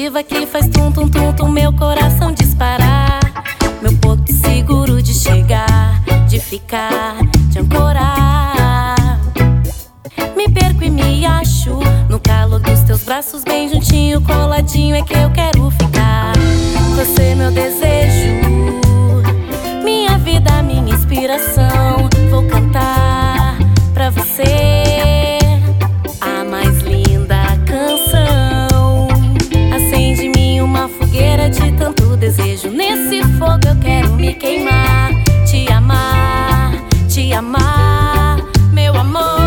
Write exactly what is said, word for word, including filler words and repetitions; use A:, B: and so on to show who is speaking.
A: impulsiva que faz tum tum tum tum meu coração disparar. Meu porto seguro de chegar, de ficar, de ancorar. Me perco e me acho no calor dos teus braços, bem juntinho, coladinho é que eu quero ficar. Você meu desejo, minha vida, minha inspiração. Vou cantar pra você a mais linda canção. Acende em mim uma fogueira de tanto desejo. Nesse fogo eu quero me queimar, te amar, te amar, meu amor.